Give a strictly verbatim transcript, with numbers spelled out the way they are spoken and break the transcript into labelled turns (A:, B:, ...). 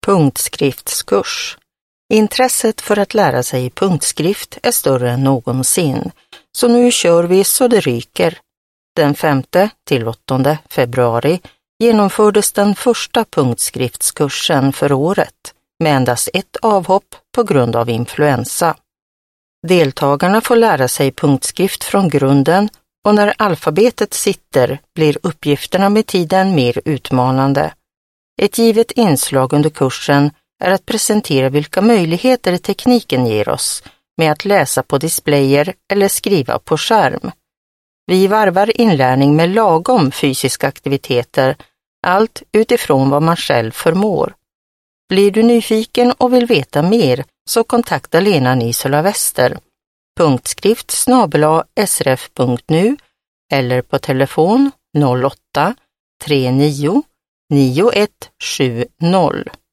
A: Punktskriftskurs. Intresset för att lära sig punktskrift är större än någonsin, så nu kör vi så det ryker. Den femte till åttonde februari genomfördes den första punktskriftskursen för året, med endast ett avhopp på grund av influensa. Deltagarna får lära sig punktskrift från grunden, och när alfabetet sitter blir uppgifterna med tiden mer utmanande. Ett givet inslag under kursen är att presentera vilka möjligheter tekniken ger oss med att läsa på displayer eller skriva på skärm. Vi varvar inlärning med lagom fysiska aktiviteter, allt utifrån vad man själv förmår. Blir du nyfiken och vill veta mer så kontakta Lena Nisola Wester, punktskrift snabel-a s r f punkt nu eller på telefon noll åtta tre nio nio ett sju noll.